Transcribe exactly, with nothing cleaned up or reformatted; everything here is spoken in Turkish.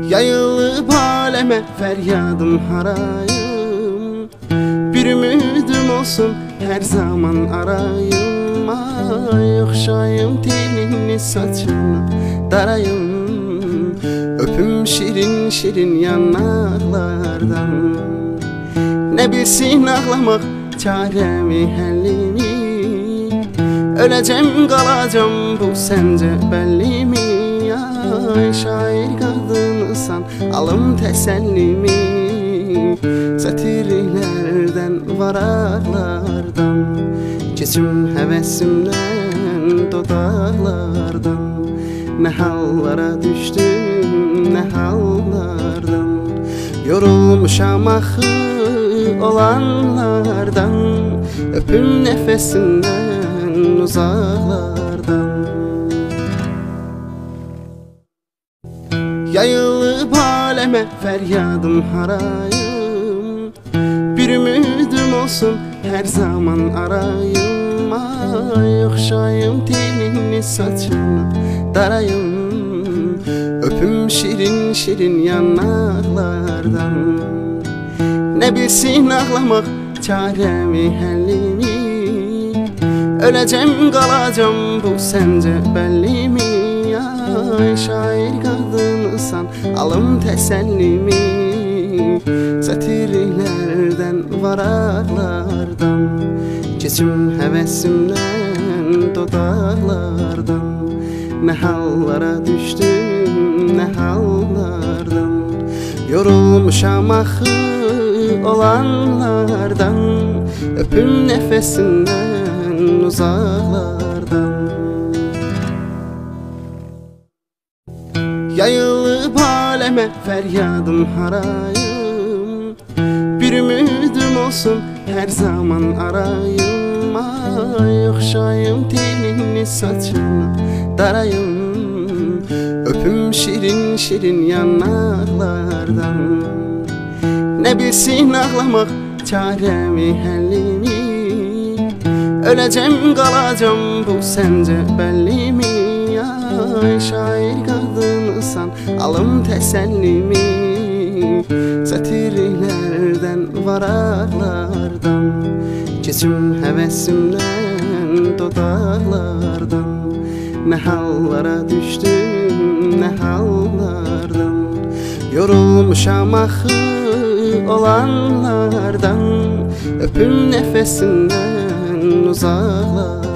Yayılıp aleme feryadım harayım, bir ümidim olsun her zaman arayım. Ay okşayım telini saçını darayım, öpüm şirin şirin yanaklardan. Ne bilsin ağlamak çaremi hellimi, öleceğim kalacağım bu sence belli mi? Ay şair kadınsan alım tesellimi, satirlerden varaklardan, geçim hevesimden dodaklardan. Ne hallara düştüm ne hallardan, yorulmuşam ahı olanlardan. Öpüm nefesinden uzaklardan. Yayılıp aleme feryadım harayım, bir ümidim olsun her zaman arayım. Ay okşayım telini saçını darayım, öpüm şirin şirin yanaklardan. Ne bilsin ağlamak çaremi hellimi, öleceğim kalacağım bu sence belli mi? Ay şair kadınsan alım tesellimi, satirlerden varaklardan, geçim hevesimden dodaklardan. Ne hallara düştüm ne hallardan, yorulmuşam ahı olanlardan. Öpüm nefesinden uzaklardan. Yayılıp aleme feryadım harayım, bir ümidim olsun her zaman arayım. Ay okşayım telini saçını darayım, öpüm şirin şirin yanaklardan. Ne bilsin ağlamak çaremi hellimi, öleceğim kalacağım bu sence belli mi? Ay şair kadınsan alım tesellimi, satirlerden varaklardan, geçim hevesimden dodaklardan. Ne hallara düştüm ne hallardan, yorulmuşam ahı olanlardan. Öpüm nefesinden uzaklardan.